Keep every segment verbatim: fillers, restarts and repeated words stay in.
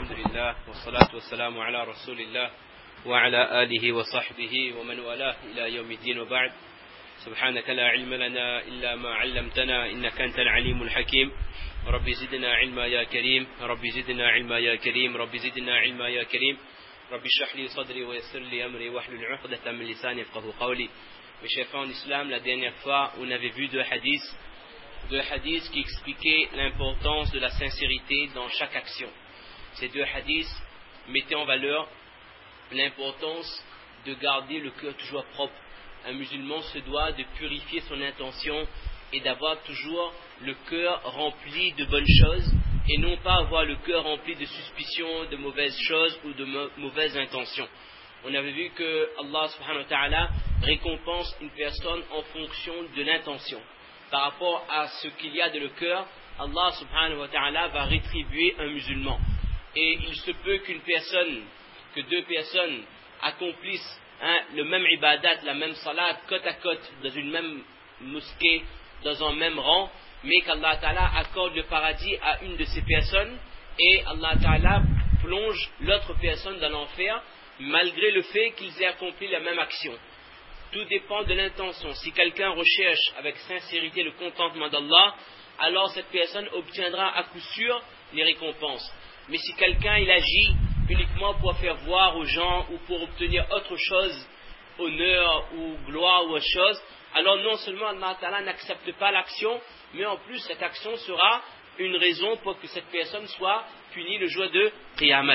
الحمد لله والصلاة والسلام على رسول الله وعلى آله وصحبه ومن والاه إلى يوم الدين وبعد. سبحانك لا علم لنا إلا ما علمتنا إنك أنت العليم الحكيم. رب زدنا علما يا كريم رب زدنا علما يا كريم رب زدنا علما يا كريم رب اشرح لي صدري ويسر لي أمري واحلل عقدة من لساني يفقهوا قولي. Mes chers frères en islam, la dernière fois on avait vu deux hadiths deux hadiths qui expliquaient l'importance de la sincérité dans chaque action. Ces deux hadiths mettaient en valeur l'importance de garder le cœur toujours propre. Un musulman se doit de purifier son intention et d'avoir toujours le cœur rempli de bonnes choses et non pas avoir le cœur rempli de suspicions, de mauvaises choses ou de mauvaises intentions. On avait vu que Allah subhanahu wa ta'ala récompense une personne en fonction de l'intention. Par rapport à ce qu'il y a dans le cœur, Allah subhanahu wa ta'ala va rétribuer un musulman. Et il se peut qu'une personne, que deux personnes accomplissent hein, le même ibadat, la même salat, côte à côte, dans une même mosquée, dans un même rang, mais qu'Allah ta'ala accorde le paradis à une de ces personnes, et Allah ta'ala plonge l'autre personne dans l'enfer, malgré le fait qu'ils aient accompli la même action. Tout dépend de l'intention. Si quelqu'un recherche avec sincérité le contentement d'Allah, alors cette personne obtiendra à coup sûr les récompenses. Mais si quelqu'un il agit uniquement pour faire voir aux gens ou pour obtenir autre chose, honneur ou gloire ou autre chose, alors non seulement Allah Ta'ala n'accepte pas l'action, mais en plus cette action sera une raison pour que cette personne soit punie le jour de Qiyamah.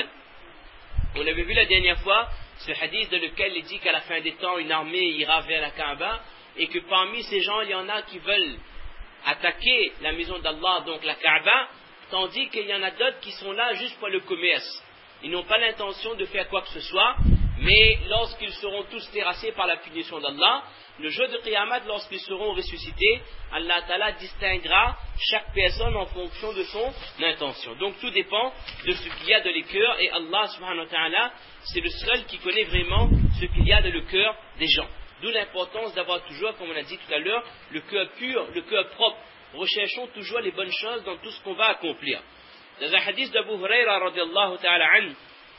On avait vu la dernière fois ce hadith dans lequel il dit qu'à la fin des temps, une armée ira vers la Kaaba et que parmi ces gens, il y en a qui veulent attaquer la maison d'Allah, donc la Kaaba, tandis qu'il y en a d'autres qui sont là juste pour le commerce. Ils n'ont pas l'intention de faire quoi que ce soit, mais lorsqu'ils seront tous terrassés par la punition d'Allah, le jour de Qiyamah, lorsqu'ils seront ressuscités, Allah Ta'ala distinguera chaque personne en fonction de son intention. Donc tout dépend de ce qu'il y a dans les cœurs, et Allah Subhanahu wa Ta'ala, c'est le seul qui connaît vraiment ce qu'il y a dans le cœur des gens. D'où l'importance d'avoir toujours, comme on a dit tout à l'heure, le cœur pur, le cœur propre. Recherchons toujours les bonnes choses dans tout ce qu'on va accomplir. Dans un hadith d'Abu Huraira radiallahu ta'ala an,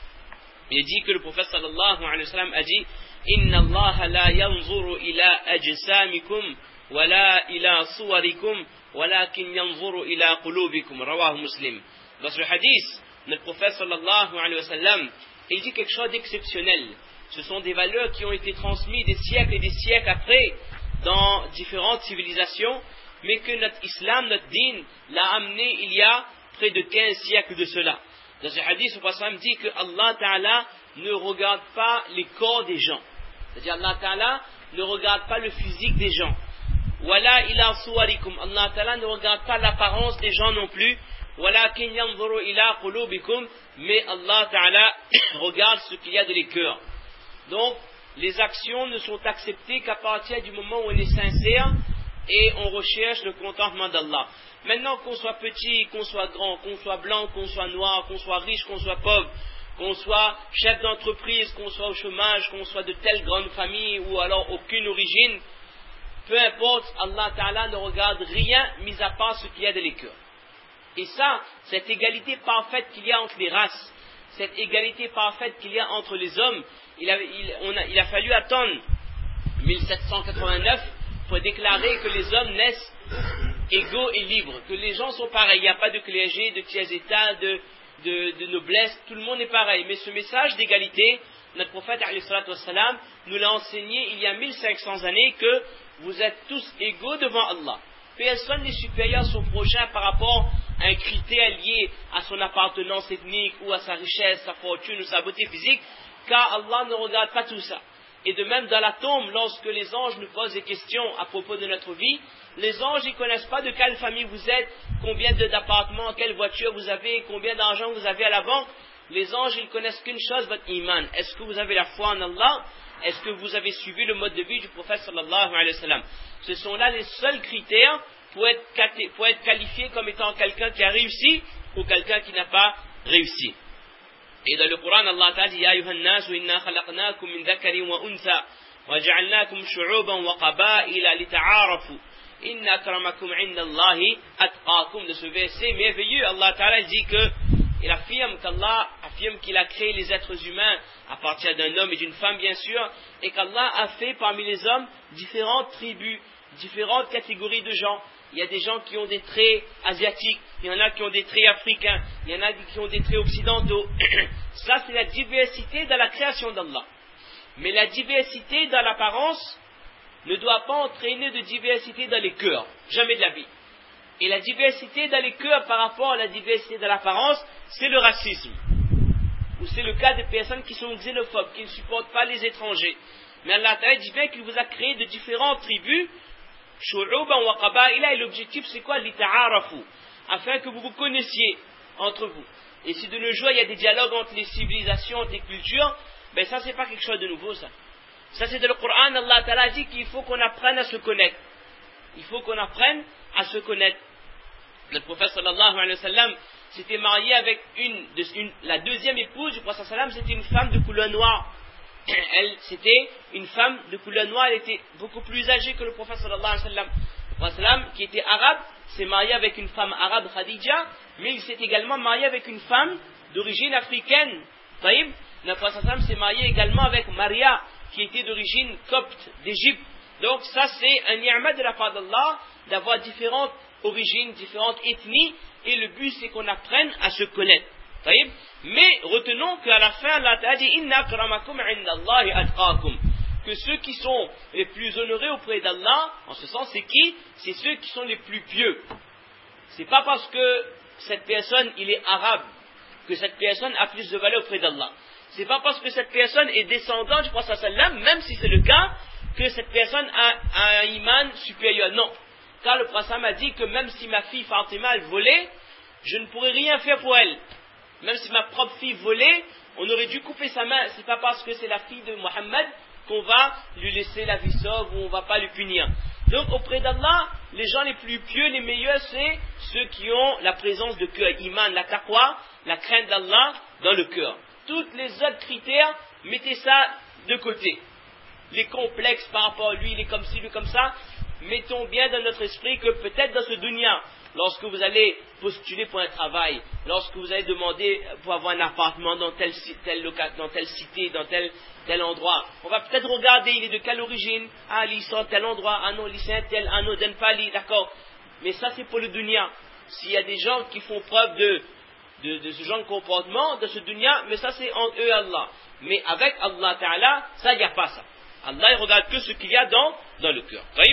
il dit que le prophète sallallahu alayhi wa sallam a dit Inna Allah la yanzuru ila ajsamikum wa la ila suwarikum walakin yanzuru ila qulubikum. Rawahu Muslim. Dans ce hadith, notre prophète sallallahu alayhi wa sallam, il dit quelque chose d'exceptionnel. Ce sont des valeurs qui ont été transmises des siècles et des siècles après dans différentes civilisations, mais que notre islam, notre dîn, l'a amené il y a près de quinze siècles de cela. Dans ce hadith, le prophète dit que Allah Ta'ala ne regarde pas les corps des gens. C'est-à-dire Allah Ta'ala ne regarde pas le physique des gens. Wala ila suwarikum. Allah Ta'ala ne regarde pas l'apparence des gens non plus. Walakin yanzuru ila qulubikum. Mais Allah Ta'ala regarde ce qu'il y a dans les cœurs. Donc, les actions ne sont acceptées qu'à partir du moment où on est sincère et on recherche le contentement d'Allah. Maintenant, qu'on soit petit, qu'on soit grand, qu'on soit blanc, qu'on soit noir, qu'on soit riche, qu'on soit pauvre, qu'on soit chef d'entreprise, qu'on soit au chômage, qu'on soit de telle grande famille ou alors aucune origine, peu importe, Allah Ta'ala ne regarde rien mis à part ce qu'il y a dans les cœurs. Et ça, cette égalité parfaite qu'il y a entre les races, cette égalité parfaite qu'il y a entre les hommes, il a, il, on a, il a fallu attendre mille sept cent quatre-vingt-neuf pour déclarer que les hommes naissent égaux et libres, que les gens sont pareils, il n'y a pas de clergé, de tiers-état, de, de, de noblesse, tout le monde est pareil. Mais ce message d'égalité, notre prophète alayhi salatu wassalam, nous l'a enseigné il y a mille cinq cents années que vous êtes tous égaux devant Allah. Personne n'est supérieur à son prochain par rapport à un critère lié à son appartenance ethnique ou à sa richesse, sa fortune ou sa beauté physique, car Allah ne regarde pas tout ça. Et de même dans la tombe, lorsque les anges nous posent des questions à propos de notre vie, les anges ils ne connaissent pas de quelle famille vous êtes, combien d'appartements, quelle voiture vous avez, combien d'argent vous avez à la banque. Les anges ils connaissent qu'une chose, votre iman. Est-ce que vous avez la foi en Allah? Est-ce que vous avez suivi le mode de vie du prophète sallallahu alayhi wa sallam? Ce sont là les seuls critères pour être, pour être qualifié comme étant quelqu'un qui a réussi ou quelqu'un qui n'a pas réussi. Et dans le Coran, Allah Ta'ala dit Ya ayyuhan nasu inna khalaqnakum min dhakarin wa untha wa ja'alnakum shu'uban wa qaba'ila lita'arafu inna akramakum 'inda Allahi atqakum. De ce verset merveilleux, Allah Ta'ala dit que il affirme qu'Allah a affirme qu'il a créé les êtres humains à partir d'un homme et d'une femme, bien sûr, et qu'Allah a fait parmi les hommes différentes tribus, différentes catégories de gens. Il y a des gens qui ont des traits asiatiques, il y en a qui ont des traits africains, il y en a qui ont des traits occidentaux. Ça, c'est la diversité dans la création d'Allah. Mais la diversité dans l'apparence ne doit pas entraîner de diversité dans les cœurs, jamais de la vie. Et la diversité dans les cœurs par rapport à la diversité de l'apparence, c'est le racisme. Ou c'est le cas des personnes qui sont xénophobes, qui ne supportent pas les étrangers. Mais Allah Ta'ala dit bien qu'il vous a créé de différentes tribus, shu'uban wa qaba'ila, et l'objectif c'est quoi? Lita'arafu, afin que vous vous connaissiez entre vous. Et si de nos jours il y a des dialogues entre les civilisations, entre les cultures, ben ça c'est pas quelque chose de nouveau ça. Ça c'est dans le Coran, Allah Ta'ala dit qu'il faut qu'on apprenne à se connaître. Il faut qu'on apprenne à se connaître. Le prophète sallallahu alayhi wa sallam s'était marié avec une, une, la deuxième épouse du prophète sallallahu alayhi wa sallam, c'était une femme de couleur noire. Elle, c'était une femme de couleur noire, elle était beaucoup plus âgée que le prophète sallallahu alayhi wa sallam. Le prophète sallam, qui était arabe, s'est marié avec une femme arabe, Khadija, mais il s'est également marié avec une femme d'origine africaine. Taïb. Le prophète sallam s'est marié également avec Maria, qui était d'origine copte d'Égypte. Donc ça c'est un ni'mat de la part d'Allah, d'avoir différentes origines, différentes ethnies, et le but c'est qu'on apprenne à se connaître. Taïb. Mais retenons qu'à la fin, Allah t'a dit Inna akramakum indallahi atqakum, que ceux qui sont les plus honorés auprès d'Allah, en ce sens, c'est qui? C'est ceux qui sont les plus pieux. C'est pas parce que cette personne il est arabe que cette personne a plus de valeur auprès d'Allah. C'est pas parce que cette personne est descendante du prophète sallam, même si c'est le cas, que cette personne a, a un iman supérieur. Non. Car le prophète a dit que même si ma fille Fatima elle volait, je ne pourrais rien faire pour elle. Même si ma propre fille volait, on aurait dû couper sa main. C'est pas parce que c'est la fille de Mohammed qu'on va lui laisser la vie sauve ou on va pas le punir. Donc auprès d'Allah, les gens les plus pieux, les meilleurs, c'est ceux qui ont la présence de cœur, iman, la taqwa, la crainte d'Allah dans le cœur. Tous les autres critères, mettez ça de côté. Les complexes par rapport à lui, il est comme ci, lui comme ça, mettons bien dans notre esprit que peut-être dans ce dunya, lorsque vous allez postuler pour un travail, lorsque vous allez demander pour avoir un appartement dans telle, telle, loca, dans telle cité, dans tel, tel endroit, on va peut-être regarder, il est de quelle origine, ah, il sort tel endroit, ah non, il est tel, ah non, donne pas, d'accord. Mais ça c'est pour le dunya. S'il y a des gens qui font preuve de, de, de ce genre de comportement, de ce dunya, mais ça c'est entre eux et Allah. Mais avec Allah Ta'ala, ça il n'y a pas ça. Allah il regarde que ce qu'il y a dans, dans le cœur. Taïb.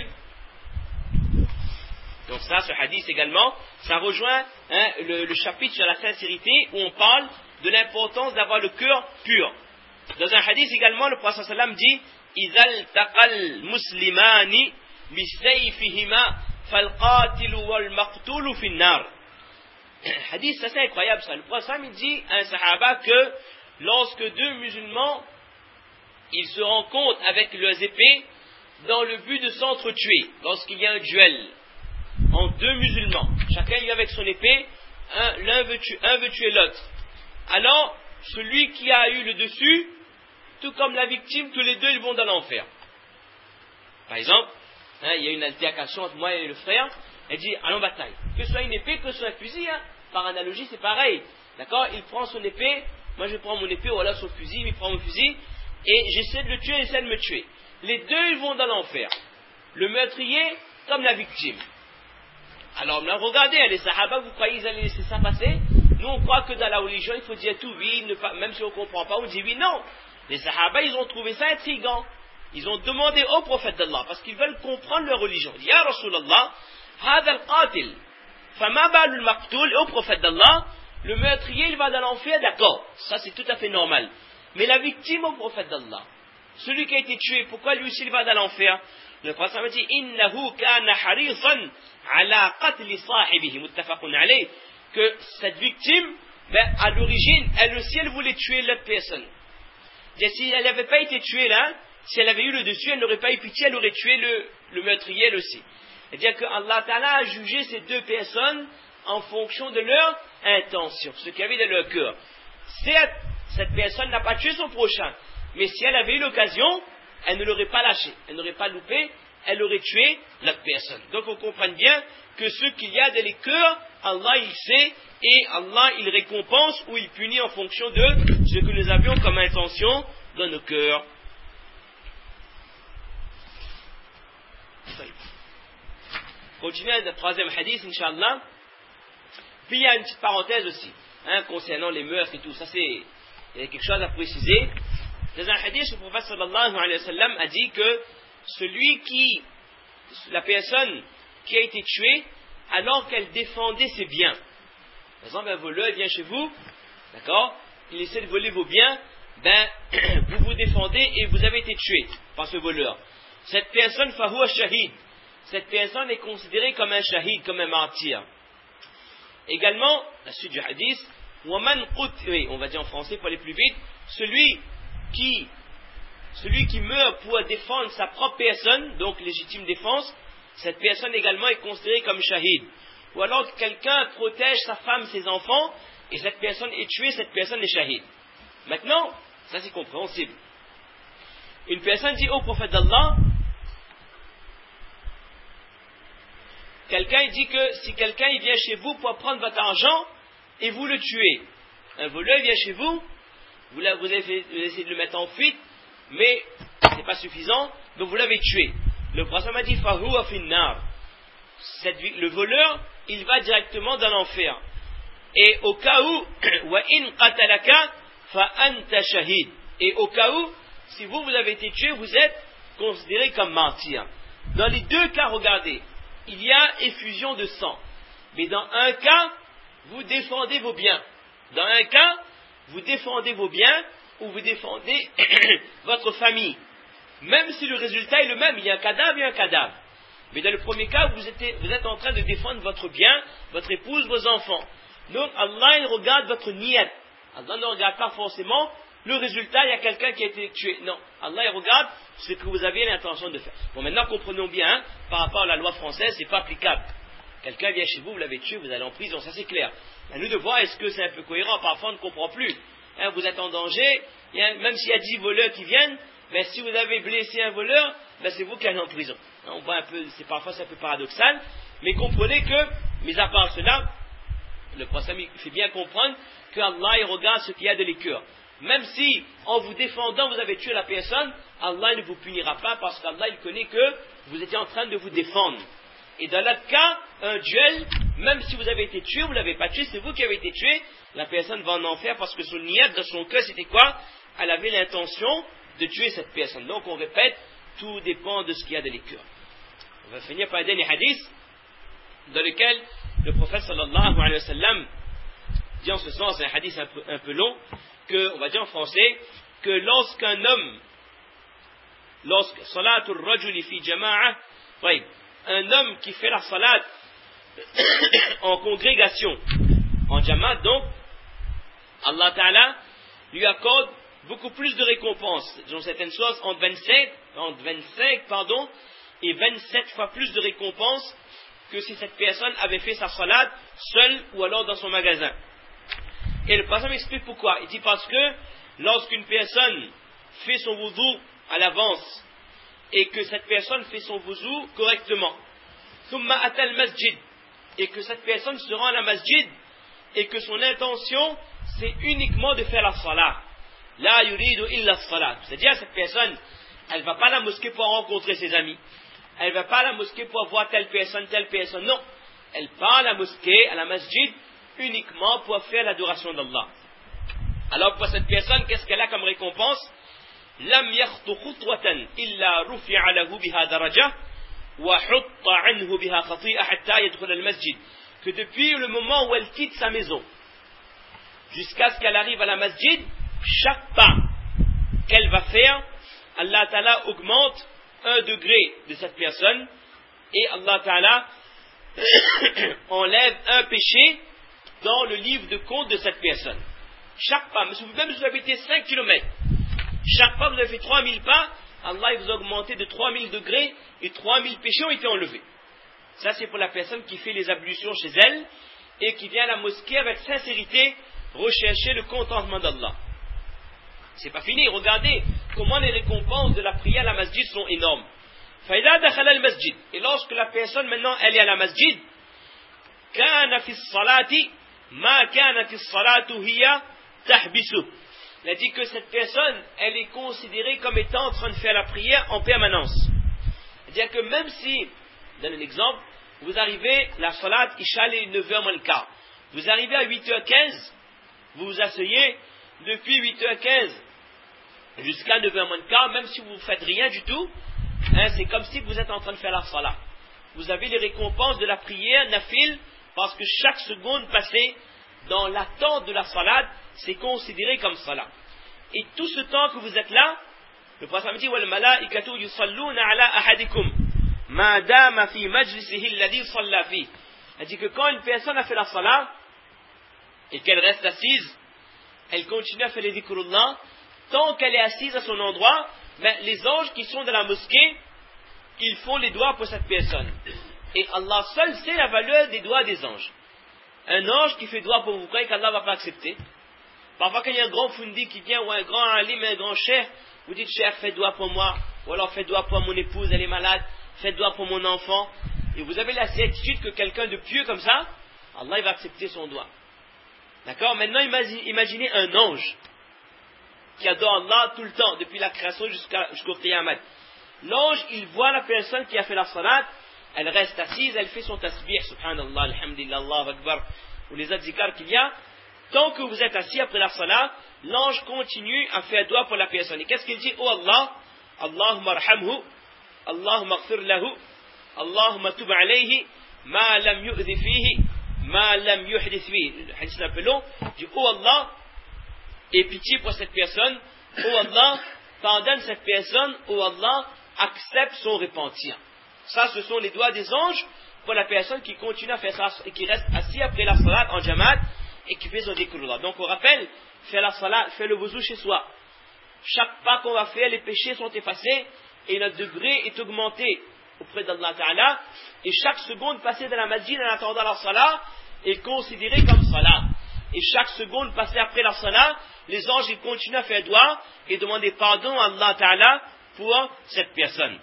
Donc ça, ce hadith également, ça rejoint hein, le, le chapitre sur la sincérité où on parle de l'importance d'avoir le cœur pur. Dans un hadith également, le prophète sallam dit إِذَا الْتَقَى الْمُسْلِمَانِ بِسَيْفِهِمَا فَالْقَاتِلُ وَالْمَقْتُولُ فِي النَّارِ. Hadith, ça c'est incroyable ça. Le prophète sallam il dit à un sahaba que lorsque deux musulmans ils se rencontrent avec leurs épées dans le but de s'entretuer, lorsqu'il y a un duel en deux musulmans, chacun vient avec son épée, un, l'un veut tuer, un veut tuer l'autre. Alors, celui qui a eu le dessus, tout comme la victime, tous les deux ils vont dans l'enfer. Par exemple, hein, il y a une altercation entre moi et le frère, elle dit allons bataille. Que ce soit une épée, que ce soit un fusil, hein, par analogie c'est pareil. D'accord? Il prend son épée, moi je prends mon épée, ou alors son fusil, il prend mon fusil, et j'essaie de le tuer, il essaie de me tuer. Les deux ils vont dans l'enfer. Le meurtrier comme la victime. Alors, regardez, les sahaba, vous croyez qu'ils allaient laisser ça passer? Nous, on croit que dans la religion, il faut dire tout oui, ne pas, même si on ne comprend pas, on dit oui, non. Les sahaba, ils ont trouvé ça intriguant. Ils ont demandé au prophète d'Allah, parce qu'ils veulent comprendre leur religion. Ils disent, Ya Rasulallah, hada al-qatil, fama ba'al al-maqtul, et au prophète d'Allah, le meurtrier, il va dans l'enfer, d'accord. Ça, c'est tout à fait normal. Mais la victime au prophète d'Allah, celui qui a été tué, pourquoi lui aussi il va dans l'enfer? Le prophète a dit innahu kana harisan ala qatli sahibihi muttafaqun alayh, que cette victime ben, à l'origine elle aussi elle voulait tuer l'autre personne. Et si elle n'avait pas été tuée là, si elle avait eu le dessus, elle n'aurait pas eu pitié, elle aurait tué le, le meurtrier elle aussi. C'est-à-dire que Allah Ta'ala a jugé ces deux personnes en fonction de leur intention, ce qu'il y avait dans leur cœur. Certes, cette personne n'a pas tué son prochain, mais si elle avait eu l'occasion, elle ne l'aurait pas lâché, elle n'aurait pas loupé, elle aurait tué l'autre personne. Donc on comprend bien que ce qu'il y a dans les cœurs, Allah il sait, et Allah il récompense ou il punit en fonction de ce que nous avions comme intention dans nos cœurs. Continuons avec le troisième hadith, Inch'Allah. Puis il y a une petite parenthèse aussi, hein, concernant les mœurs et tout. Ça, c'est il y a quelque chose à préciser. Dans un hadith, le prophète sallallahu alayhi wa sallam a dit que celui qui, la personne qui a été tuée alors qu'elle défendait ses biens. Par exemple, un voleur vient chez vous, d'accord, il essaie de voler vos biens, ben, vous vous défendez et vous avez été tué par ce voleur. Cette personne, fahuwa shahid, cette personne est considérée comme un shahid, comme un martyr. Également, la suite du hadith, waman qut, oui, on va dire en français pour aller plus vite, celui qui, celui qui meurt pour défendre sa propre personne, donc légitime défense, cette personne également est considérée comme shahid. Ou alors quelqu'un protège sa femme, ses enfants, et cette personne est tuée, cette personne est shahid. Maintenant, ça c'est compréhensible. Une personne dit au prophète d'Allah, quelqu'un dit que si quelqu'un il vient chez vous pour prendre votre argent et vous le tuez, un voleur vient chez vous, vous, vous, avez fait, vous essayez de le mettre en fuite, mais ce n'est pas suffisant, donc vous l'avez tué. Le prophète m'a dit fahuwa finnar. Le voleur, il va directement dans l'enfer. Et au cas où, wa in qatalaka fa anta shahid. Et au cas où, si vous vous avez été tué, vous êtes considéré comme martyr. Dans les deux cas, regardez, il y a effusion de sang. Mais dans un cas, vous défendez vos biens. Dans un cas, vous défendez vos biens ou vous défendez votre famille. Même si le résultat est le même, il y a un cadavre et un cadavre. Mais dans le premier cas, vous êtes, vous êtes en train de défendre votre bien, votre épouse, vos enfants. Donc Allah, il regarde votre niyat. Allah ne regarde pas forcément le résultat, il y a quelqu'un qui a été tué. Non, Allah, il regarde ce que vous avez l'intention de faire. Bon, maintenant, comprenons bien, hein, par rapport à la loi française, c'est pas applicable. Quelqu'un vient chez vous, vous l'avez tué, vous allez en prison, ça c'est clair. À nous de voir, est-ce que c'est un peu cohérent? Parfois, on ne comprend plus. Hein, vous êtes en danger, il y a, même s'il y a dix voleurs qui viennent, ben, si vous avez blessé un voleur, ben, c'est vous qui allez en prison. Hein, on voit un peu, c'est parfois c'est un peu paradoxal, mais comprenez que, mis à part cela, le prophète fait bien comprendre que Allah il regarde ce qu'il y a de les cœurs. Même si, en vous défendant, vous avez tué la personne, Allah ne vous punira pas parce qu'Allah il connaît que vous étiez en train de vous défendre. Et dans l'autre cas, un duel, même si vous avez été tué, vous ne l'avez pas tué, c'est vous qui avez été tué, la personne va en enfer parce que son niyat dans son cœur, c'était quoi? Elle avait l'intention de tuer cette personne. Donc on répète, tout dépend de ce qu'il y a dans les cœurs. On va finir par un dernier hadith dans lequel le prophète sallallahu alayhi wa sallam dit en ce sens, un hadith un peu, un peu long, que, on va dire en français, que lorsqu'un homme, lorsque salatul rajuli fi jama'a, oui, un homme qui fait la salat en congrégation, en jama'a, donc, Allah Ta'ala lui accorde beaucoup plus de récompenses. Dans certaines sources, entre vingt-sept, entre vingt-cinq, pardon, et vingt-sept fois plus de récompenses que si cette personne avait fait sa salat seule ou alors dans son magasin. Et le prophète m'explique pourquoi. Il dit parce que lorsqu'une personne fait son wudu à l'avance et que cette personne fait son wudu correctement, thumma atal masjid, et que cette personne se rend à la masjid et que son intention c'est uniquement de faire la salat, la yuridu illa salat, c'est-à-dire cette personne elle ne va pas à la mosquée pour rencontrer ses amis, elle ne va pas à la mosquée pour voir telle personne, telle personne, non, elle part à la mosquée, à la masjid uniquement pour faire l'adoration d'Allah. Alors pour cette personne, qu'est-ce qu'elle a comme récompense? Lam yakhtu khutwatan illa rufi'a lahu biha darajah wa hutta anhu biha khati'a hatta yadkhul al-masjid. Que depuis le moment où elle quitte sa maison jusqu'à ce qu'elle arrive à la masjid, chaque pas qu'elle va faire, Allah Ta'ala augmente un degré de cette personne et Allah Ta'ala enlève un péché dans le livre de compte de cette personne. Chaque pas, même si vous avez été cinq kilomètres, chaque pas vous avez fait trois mille pas, Allah il vous a augmenté de trois mille degrés et trois mille péchés ont été enlevés. Ça c'est pour la personne qui fait les ablutions chez elle et qui vient à la mosquée avec sincérité rechercher le contentement d'Allah. C'est pas fini, regardez comment les récompenses de la prière à la masjid sont énormes. فإذا دخل المسجد. Et lorsque la personne maintenant elle est à la masjid, كان في الصلاة ما كانت الصلاة هي تحبسه. Il a dit que cette personne, elle est considérée comme étant en train de faire la prière en permanence. C'est-à-dire que même si, je donne un exemple, vous arrivez, la salat, Isha, est neuf heures moins le quart. Vous arrivez à huit heures quinze, vous vous asseyez, depuis huit heures quinze jusqu'à neuf heures moins le quart, même si vous ne faites rien du tout, hein, c'est comme si vous êtes en train de faire la salat. Vous avez les récompenses de la prière, nafil, parce que chaque seconde passée dans l'attente de la salat, c'est considéré comme salat. Et tout ce temps que vous êtes là, le prophète dit wal malaikatu yusalluna ala ahadikum ma dama fi majlisihi alladhi salla fi. Il dit que quand une personne a fait la salat et qu'elle reste assise, elle continue à faire les dhikrullah, tant qu'elle est assise à son endroit, ben, les anges qui sont dans la mosquée, ils font les doigts pour cette personne. Et Allah seul sait la valeur des doigts des anges. Un ange qui fait doigt pour vous, vous croyez qu'Allah ne va pas accepter? Parfois quand il y a un grand fundi qui vient, ou un grand alim, un grand cheikh, vous dites cheikh, fais doigt pour moi, ou alors fais doigt pour mon épouse, elle est malade, fais doigt pour mon enfant, et vous avez la certitude que quelqu'un de pieux comme ça, Allah il va accepter son doigt. D'accord? Maintenant imaginez un ange qui adore Allah tout le temps, depuis la création jusqu'à, jusqu'au Qiyamah. L'ange, il voit la personne qui a fait la salat, elle reste assise, elle fait son tasbih, subhanallah, alhamdulillah, Allahu akbar, ou les autres zikars qu'il y a. Tant que vous êtes assis après la salat, l'ange continue à faire doigt pour la personne. Et qu'est-ce qu'il dit? Oh Allah, Allahumma arhamhu, Allahumma aghfir lahu, Allahumma tub alayhi, ma lam yu'dhi fihi, ma lam yuhdith fihi. Le hadith est un peu long. Il dit, oh Allah, aie pitié pour cette personne. Oh Allah, pardonne cette personne. Oh Allah, accepte son repentir. Ça, ce sont les doigts des anges pour la personne qui continue à faire ça et qui reste assis après la salat en jamaat et qui fait son dhikrullah. Donc on rappelle, faire la salat, faire le wuzu chez soi. Chaque pas qu'on va faire, les péchés sont effacés et notre degré est augmenté auprès d'Allah Ta'ala. Et chaque seconde passée dans la masjid en attendant la salat est considérée comme salat. Et chaque seconde passée après la salat, les anges ils continuent à faire doigt et demander pardon à Allah Ta'ala pour cette personne.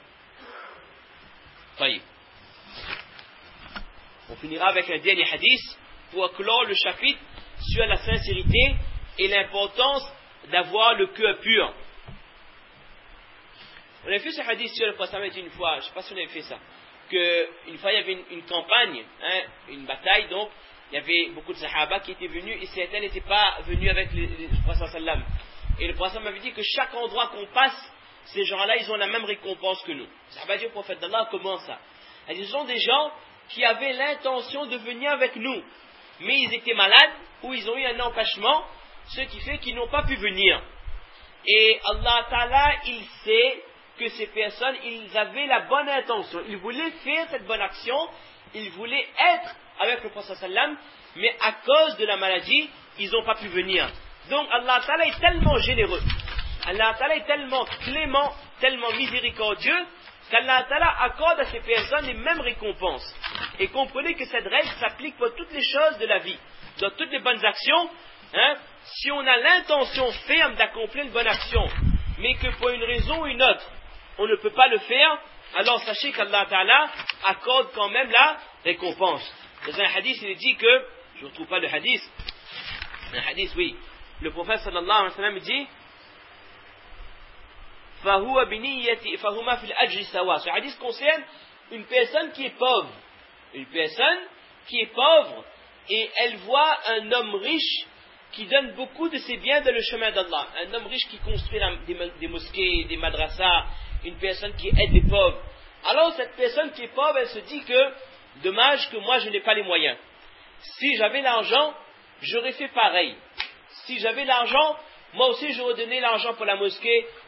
On finira avec un dernier hadith pour clore le chapitre sur la sincérité et l'importance d'avoir le cœur pur. On a fait ce hadith sur le prophète une fois, je ne sais pas si on avait fait ça, qu'une fois il y avait une, une campagne, hein, une bataille, donc il y avait beaucoup de sahaba qui étaient venus et certains n'étaient pas venus avec le, le prophète sallam. Et le prophète m'avait dit que chaque endroit qu'on passe, ces gens-là, ils ont la même récompense que nous. Ça va dire au prophète d'Allah, comment ça? Ce sont des gens qui avaient l'intention de venir avec nous, mais ils étaient malades ou ils ont eu un empêchement, ce qui fait qu'ils n'ont pas pu venir. Et Allah Ta'ala, il sait que ces personnes, ils avaient la bonne intention. Ils voulaient faire cette bonne action, ils voulaient être avec le prophète sallam, mais à cause de la maladie, ils n'ont pas pu venir. Donc Allah Ta'ala est tellement généreux, Allah Ta'ala est tellement clément, tellement miséricordieux, qu'Allah Ta'ala accorde à ces personnes les mêmes récompenses. Et comprenez que cette règle s'applique pour toutes les choses de la vie. Dans toutes les bonnes actions, hein, si on a l'intention ferme d'accomplir une bonne action, mais que pour une raison ou une autre, on ne peut pas le faire, alors sachez qu'Allah Ta'ala accorde quand même la récompense. Dans un hadith, il est dit que, je ne retrouve pas le hadith, un hadith, oui, le prophète sallallahu alayhi wa sallam dit, فَهُوَ بِنِيَّةِ فَهُمَا فِي الْأَجْرِ سَوَاءٌ. Ce hadith concerne une personne qui est pauvre. Une personne qui est pauvre et elle voit un homme riche qui donne beaucoup de ses biens dans le chemin d'Allah. Un homme riche qui construit la, des, des mosquées, des madrasas, une personne qui aide les pauvres. Alors cette personne qui est pauvre, elle se dit que dommage que moi je n'ai pas les moyens. Si j'avais l'argent, j'aurais fait pareil. Si j'avais l'argent, moi aussi j'aurais donné l'argent pour la mosquée,